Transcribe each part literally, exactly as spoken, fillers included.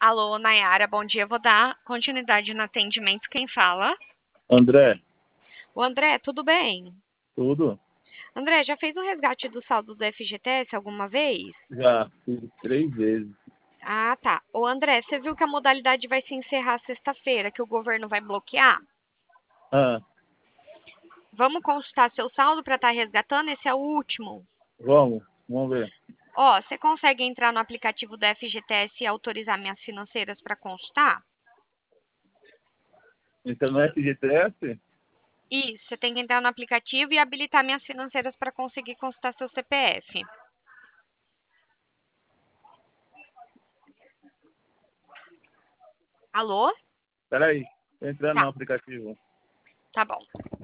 Alô, Nayara, bom dia. Vou dar continuidade no atendimento. Quem fala? André, O André, tudo bem? tudo? André, já fez um resgate do saldo do F G T S alguma vez? Já fiz três vezes. Ah, tá. Ô, André, você viu que a modalidade vai se encerrar sexta-feira, que o governo vai bloquear? Ah, Vamos consultar seu saldo para estar resgatando? Esse é o último. vamos, vamos ver. Ó, você consegue entrar no aplicativo do F G T S e autorizar minhas financeiras para consultar? Então no F G T S? Isso, você tem que entrar no aplicativo e habilitar minhas financeiras para conseguir consultar seu C P F. Alô? Peraí, tô entrando Tá, no aplicativo. tá bom.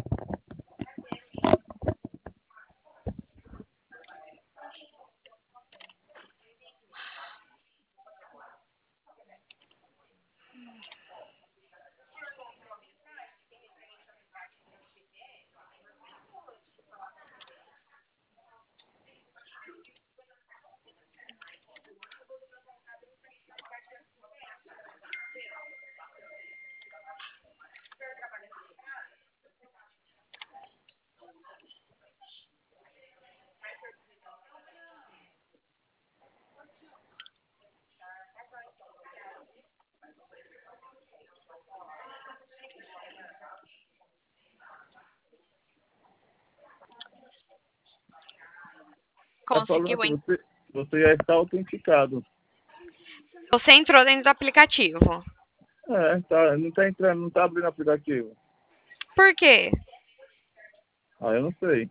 Tá falando Conseguiu, que hein? você, você já está autenticado. Você entrou dentro do aplicativo. É, tá, não tá entrando, não tá abrindo o aplicativo. Por quê? Ah, eu não sei.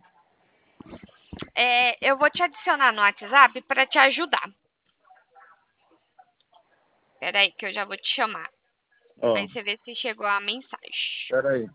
É, eu vou te adicionar no WhatsApp para te ajudar. Espera aí que eu já vou te chamar. Ó, Aí você vê se chegou a mensagem. peraí.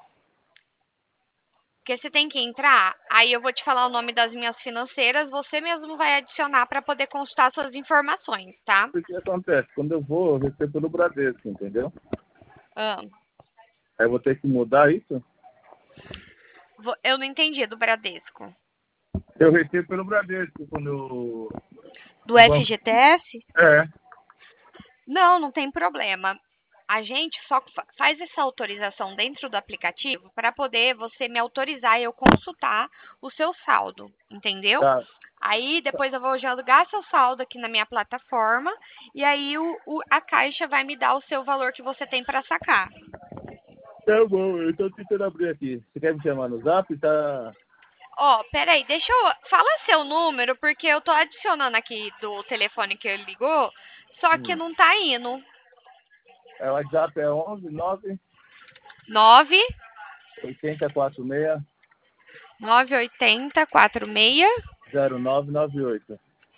Porque você tem que entrar, aí eu vou te falar o nome das minhas financeiras, você mesmo vai adicionar para poder consultar suas informações, tá? O que acontece? Quando eu vou, eu recebo pelo Bradesco, entendeu? Ah, Aí eu vou ter que mudar isso? vou- eu não entendi do Bradesco. Eu recebo pelo Bradesco quando eu... Do o banco... F G T S? É, Não, não tem problema. A gente só fa- faz essa autorização dentro do aplicativo para poder você me autorizar e eu consultar o seu saldo, entendeu? tá. Aí depois eu vou jogar seu saldo aqui na minha plataforma e aí o, o- a Caixa vai me dar o seu valor que você tem para sacar. Tá bom, eu tô tentando abrir aqui. Você quer me chamar no Zap? Tá... Ó, peraí, deixa eu... Fala seu número, porque eu tô adicionando aqui do telefone que ele ligou, só que Hum. não tá indo. É, o WhatsApp é onze nove Nove oitenta e quatro seis nove oito zero quatro seis. zero nove nove oito.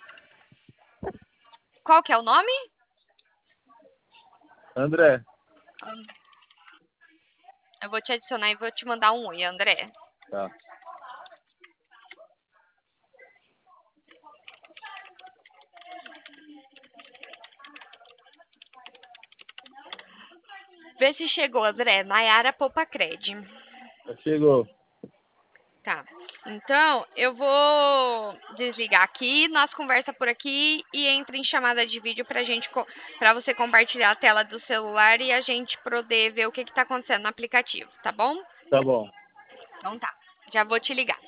Qual que é o nome? André, Eu vou te adicionar e vou te mandar um oi, André. tá. Vê se chegou, André. Nayara Popacred. Chegou. Tá. Então, eu vou desligar aqui, nós conversa por aqui e entra em chamada de vídeo pra gente, pra você compartilhar a tela do celular e a gente poder ver o que que tá acontecendo no aplicativo, tá bom? Tá bom. Então tá. Já vou te ligar.